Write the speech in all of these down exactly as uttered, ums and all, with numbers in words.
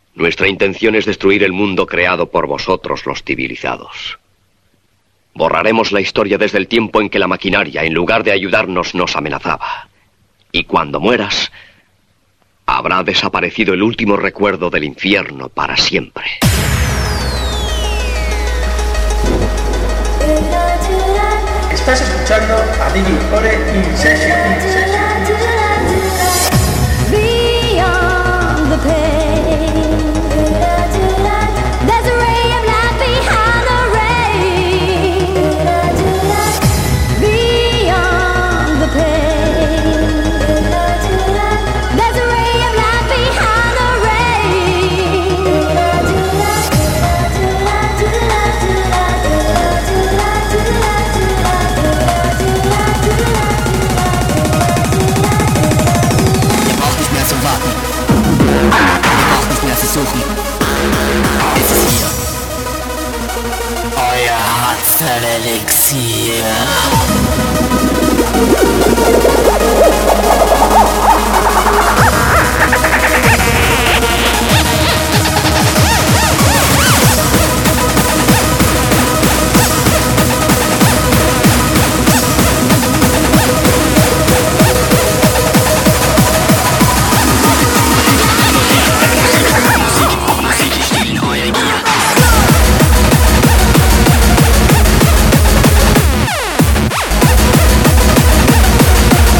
Nuestra intención es destruir el mundo creado por vosotros, los civilizados. Borraremos la historia desde el tiempo en que la maquinaria, en lugar de ayudarnos, nos amenazaba. Y cuando mueras, habrá desaparecido el último recuerdo del infierno para siempre. Estás escuchando a D J Ore In Session. In Session. Beyond the pain, there's a ray of light behind the rain. Beyond the pain, there's a ray of light behind the rain. Ihr braucht nicht mehr zu warten. Ihr braucht nicht mehr zu suchen. Es ist hier. Euer Hudson-Elixier. Beyond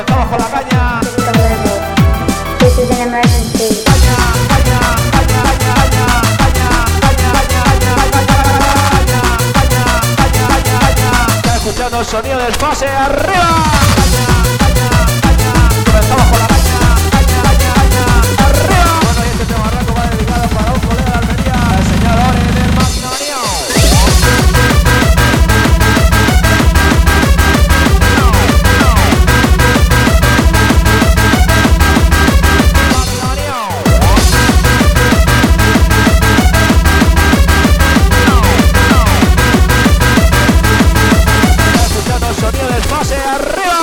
Comenzamos con la caña. This is an emergency. Caña, caña, caña, caña, caña, caña, caña, caña, caña, caña, caña. Está escuchando el sonido del fase arriba. Caña, caña, caña. Comenzamos con la caña, caña, caña, caña, arriba. Bueno, y este tema arranco va dedicado para un colega de Almería, el señor Ore del Maquinario. Sonido del pase arriba.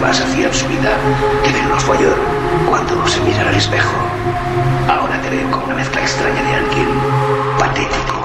más hacía en su vida que vernos follar cuando se miran al espejo. Ahora te veo como una mezcla extraña de alguien patético.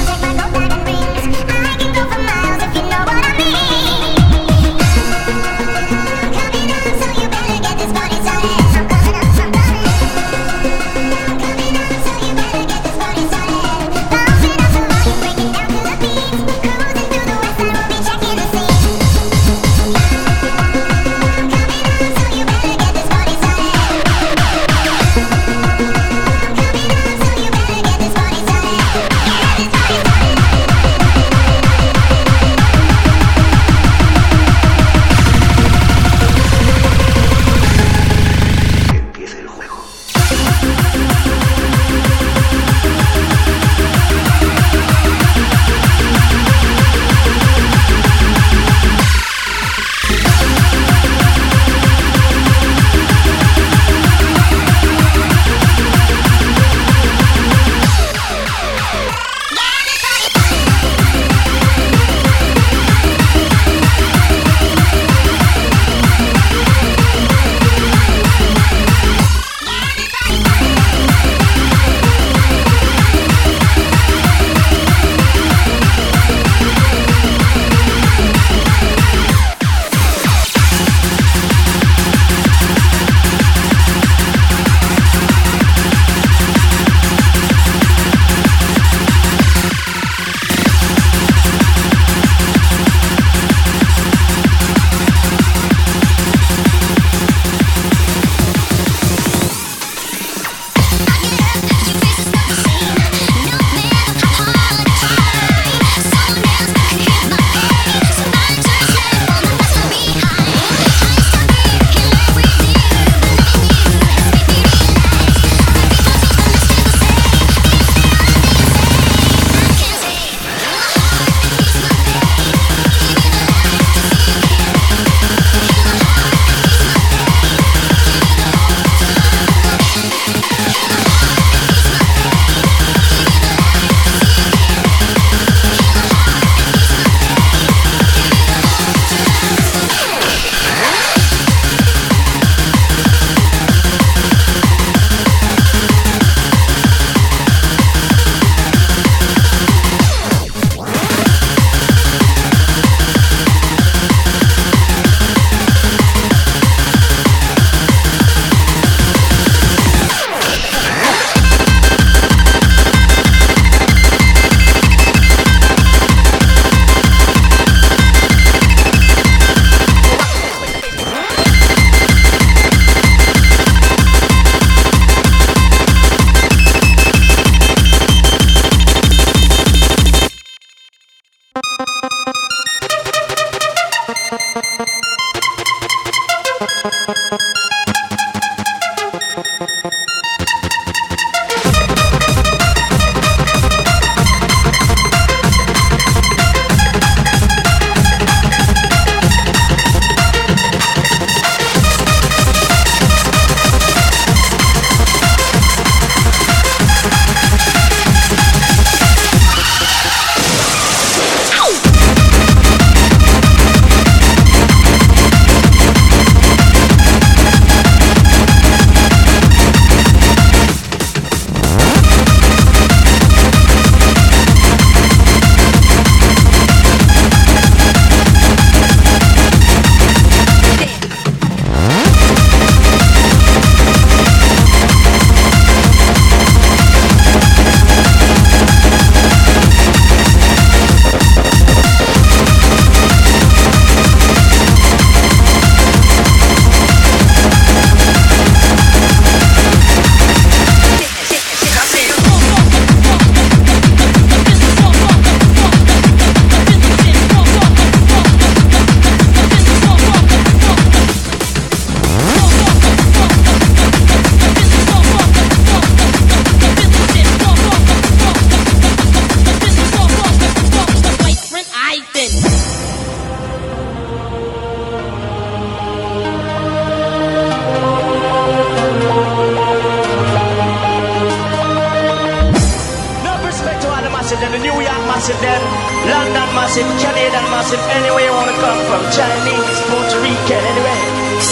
massive then, London massive, Canadian massive, anywhere you wanna come from, Chinese, Puerto Rican, anyway.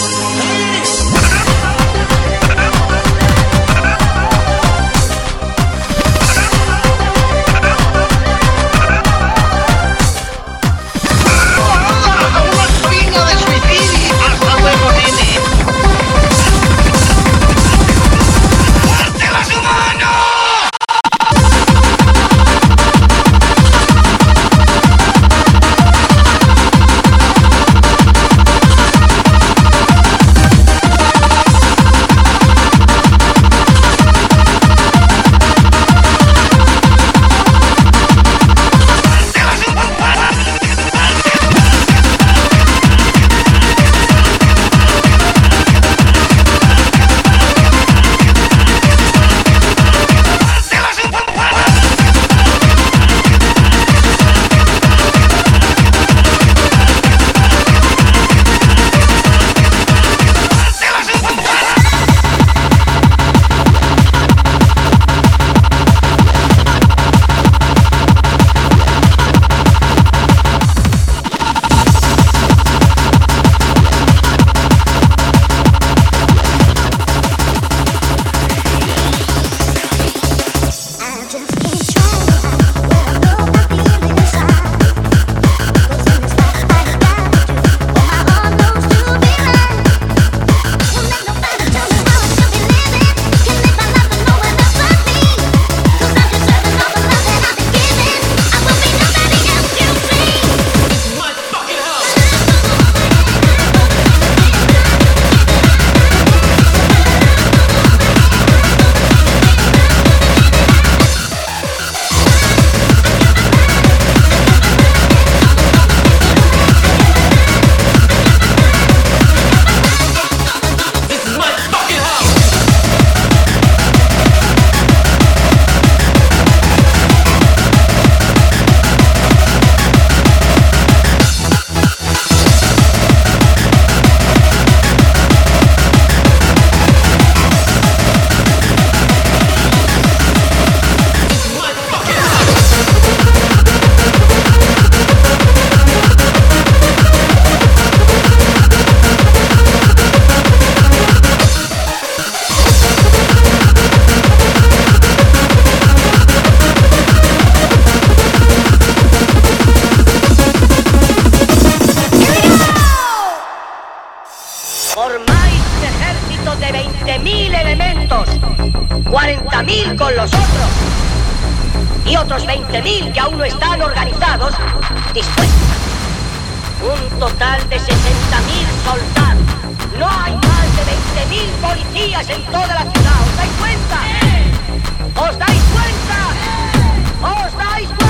Formáis un ejército de veinte mil elementos, cuarenta mil con los otros y otros veinte mil que aún no están organizados, dispuestos. Un total de sesenta mil soldados. No hay más de veinte mil policías en toda la ciudad. ¿Os dais cuenta? ¿Os dais cuenta? ¿Os dais cuenta?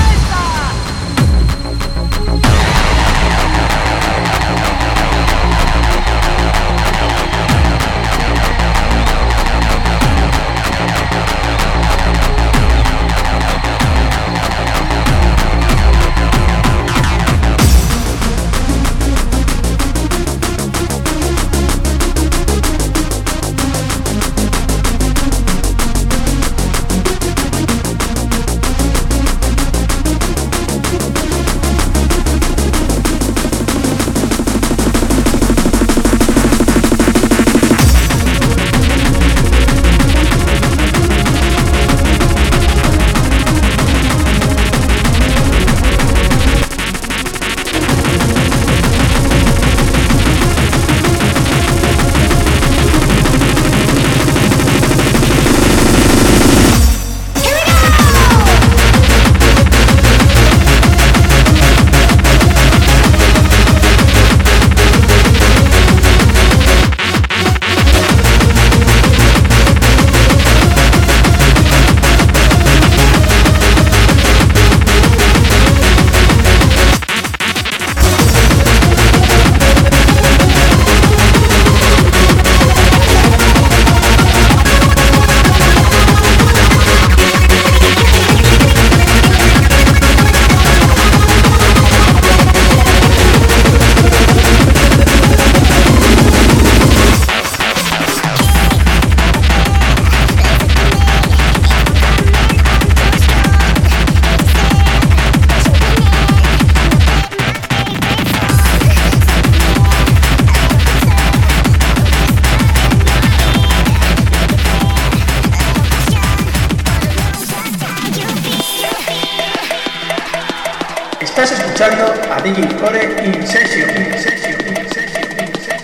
Estás escuchando a D J Core In Session, In Session, In Session, In Session.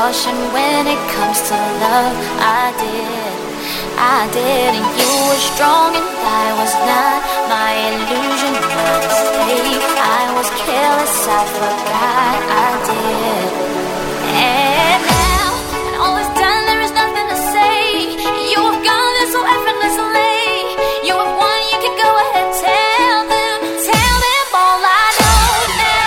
caution when it comes to love. I did, I did, and you were strong and I was not. My illusion was fake. I was careless, I forgot I did. And now, when all is done, there is nothing to say. You have gone there so effortlessly. You have won, you can go ahead, tell them, tell them all I know now.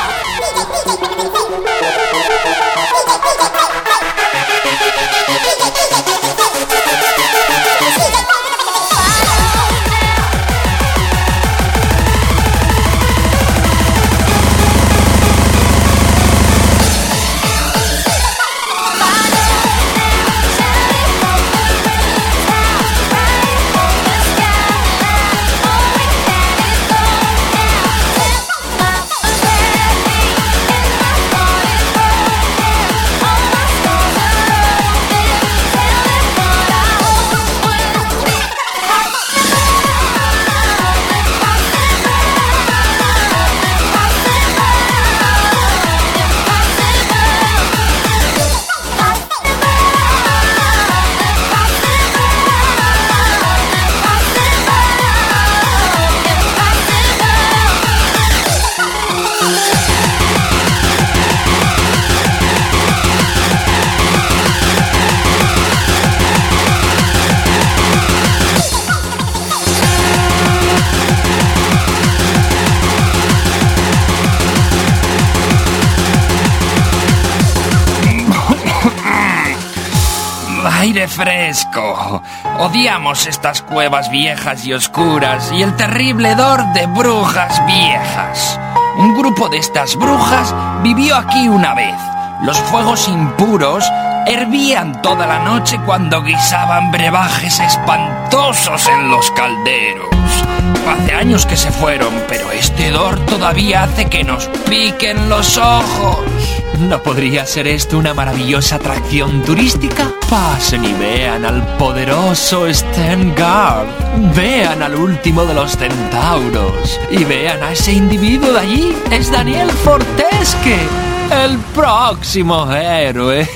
Aire fresco. Odiamos estas cuevas viejas y oscuras y el terrible hedor de brujas viejas. Un grupo de estas brujas vivió aquí una vez. Los fuegos impuros hervían toda la noche cuando guisaban brebajes espantosos en los calderos. Hace años que se fueron, pero este hedor todavía hace que nos piquen los ojos. ¿No podría ser esto una maravillosa atracción turística? Pasen y vean al poderoso Stengard. Vean al último de los centauros. Y vean a ese individuo de allí. Es Daniel Fortesque, el próximo héroe.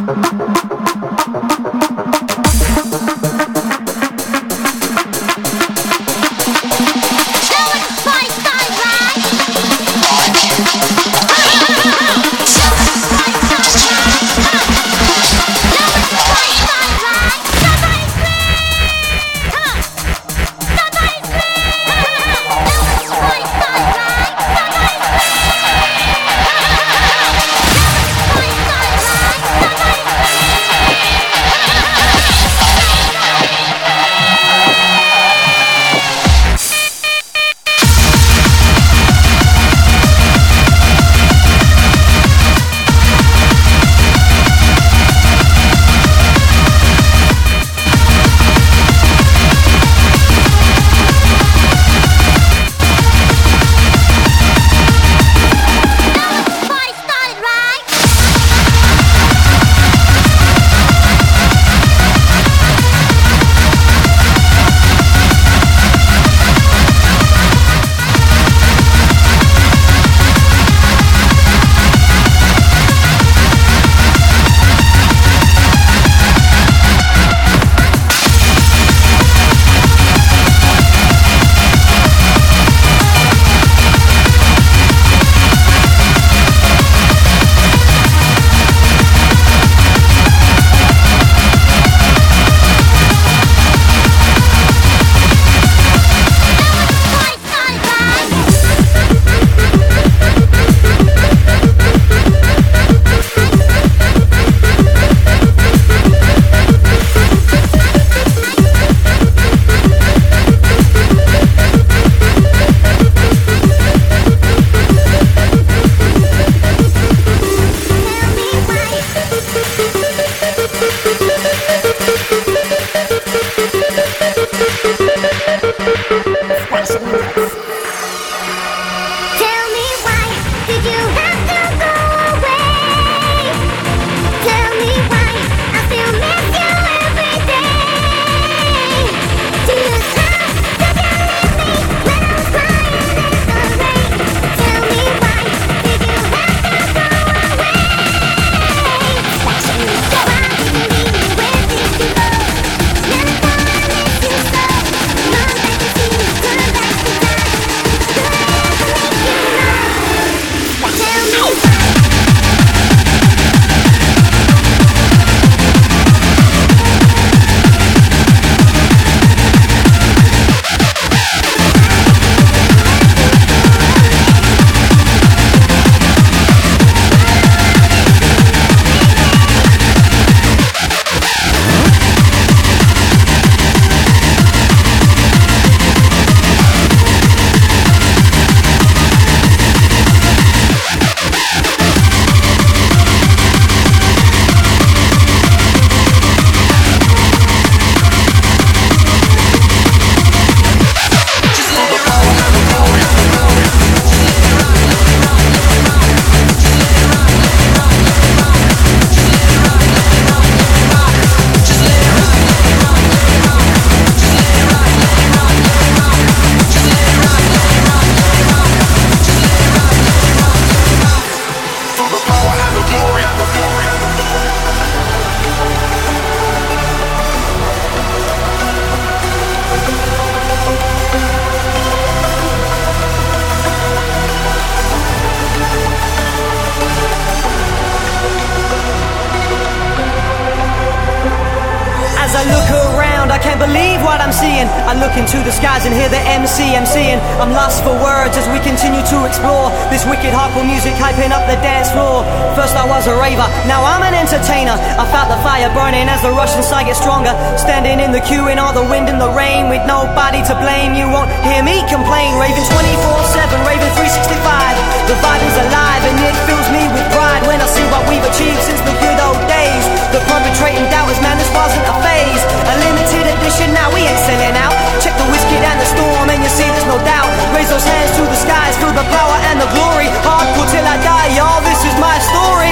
I look into the skies and hear the M C MCing. I'm lost for words as we continue to explore this wicked hardcore music hyping up the dance floor. First I was a raver, now I'm an entertainer. I felt the fire burning as the rush inside gets stronger. Standing in the queue in all the wind and the rain with nobody to blame. You won't hear me complain. Raving twenty-four seven, raving three sixty-five. The vibe is alive and it fills me with pride when I see what we've achieved since the good old days. The perpetrating doubters, man, this wasn't a phase. A limited edition, now we ain't selling out. Check the whiskey and the storm and you see there's no doubt. Raise those hands to the skies, feel the power and the glory. Hardcore till I die, y'all, this is my story.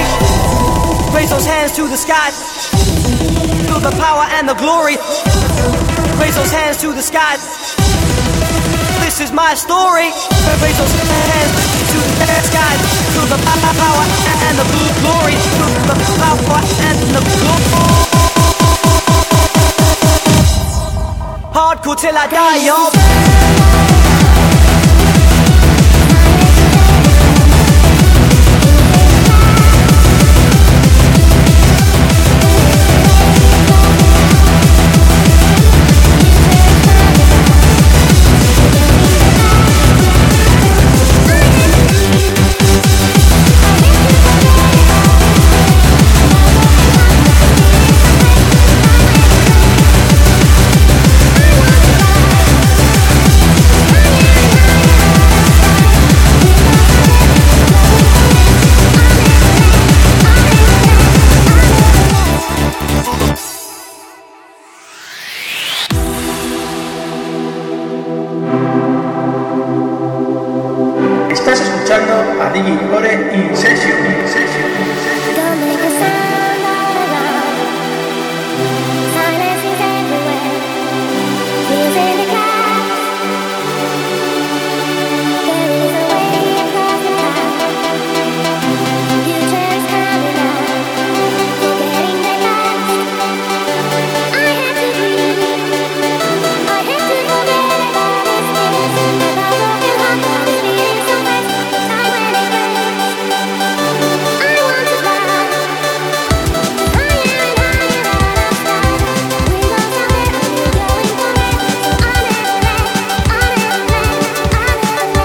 Raise those hands to the skies, feel the power and the glory. Raise those hands to the skies, this is my story. Raise those hands to the skies, feel the power and the glory. Feel the power and the till I die, yo. Estás escuchando a D J Core In Session, In Session, In Session. Don't make a sound all around. Silence is everywhere. Feels in the crowd. There is a way across the path. Future is coming out. Forgetting the past. I have to breathe. I have to forget about this things. About broken heart, all these feelings so fast. Time when it breaks. I want to fly. Higher and higher out of sight. We go somewhere and we're going for it. So I'll never let, I'll never let, I'll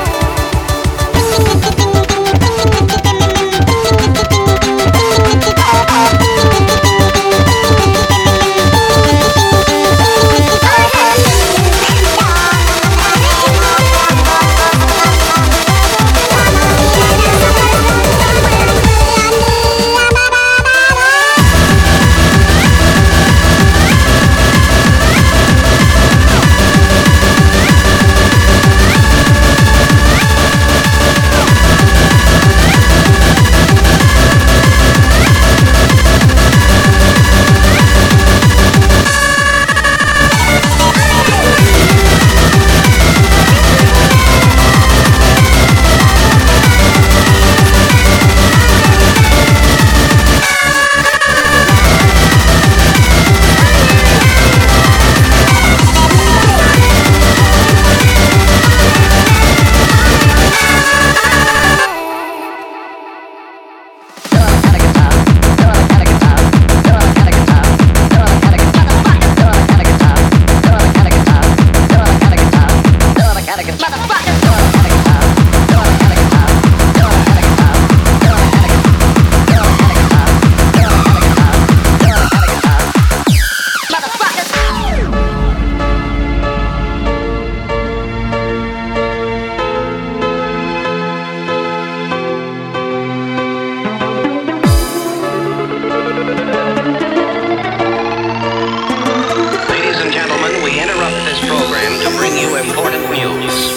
Ladies and gentlemen, we interrupt this program to bring you important news.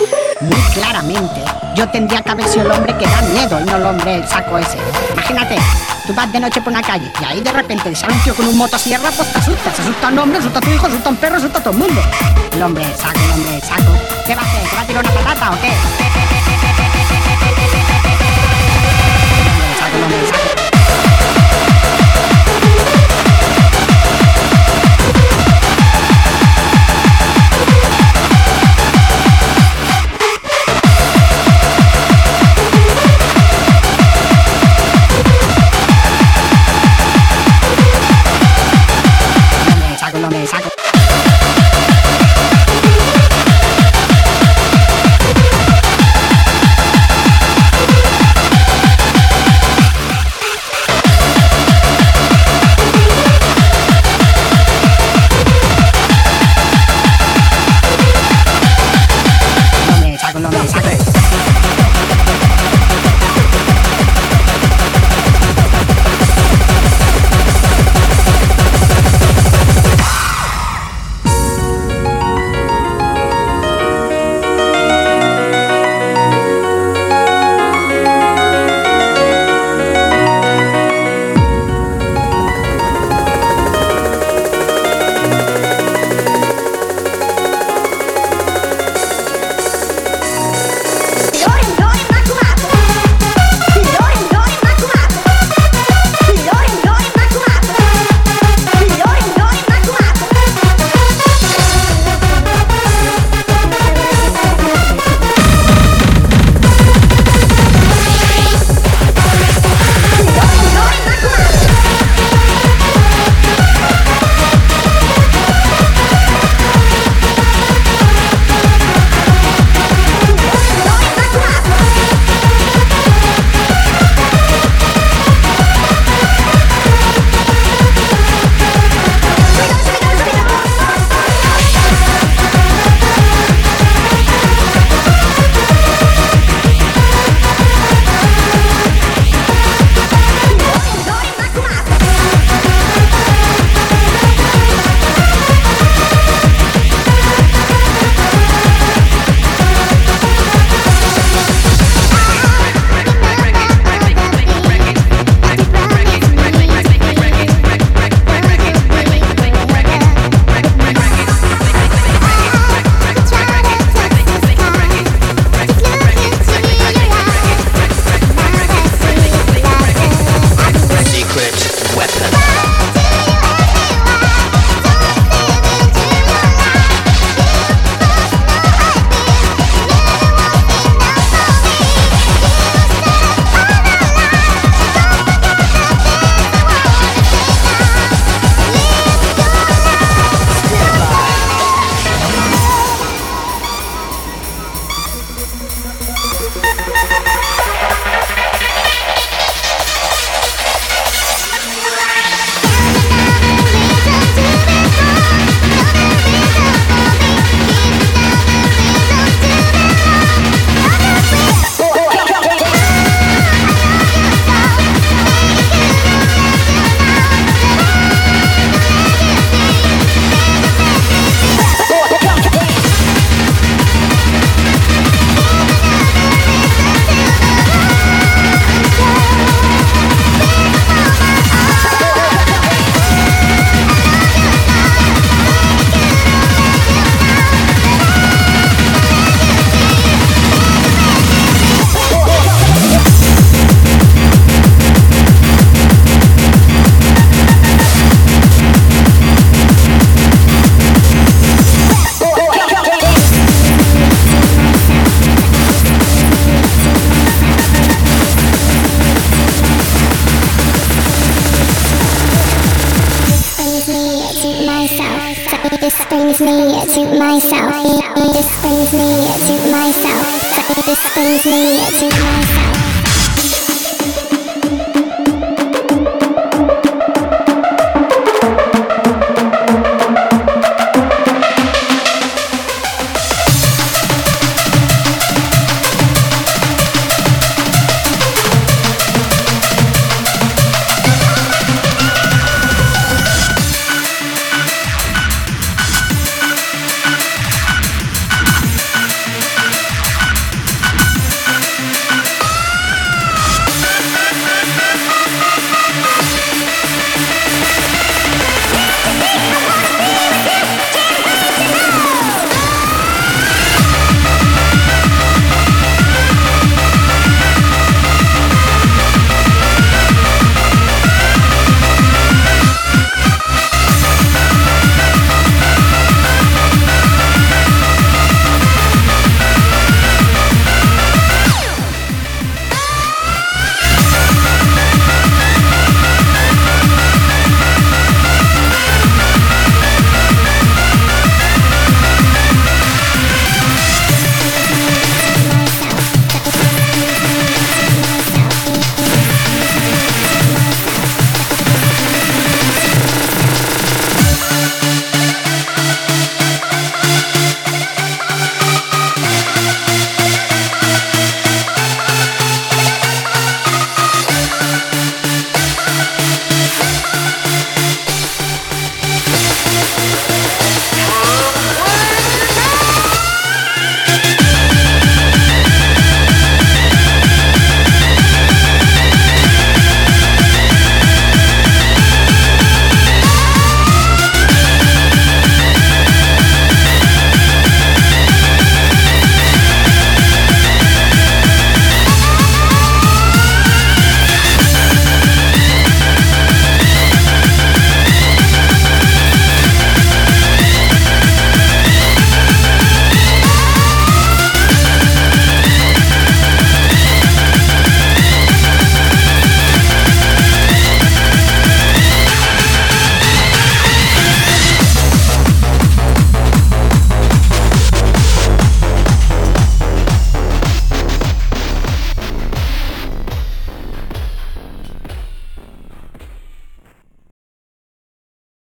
Muy claramente, yo tendría que haber sido el hombre que da miedo y no el hombre el saco ese. Imagínate, tú vas de noche por una calle y ahí de repente sale un tío con un motosierra, pues te asusta. Se asusta un hombre, asusta a tu hijo, asusta a un perro, asusta a todo el mundo. El hombre el saco, el hombre el saco. ¿Qué va a hacer? ¿Te va a tirar una patata o qué? El hombre el saco, el hombre el saco. Me saco. This brings me to myself. This brings me to myself. This brings me to myself.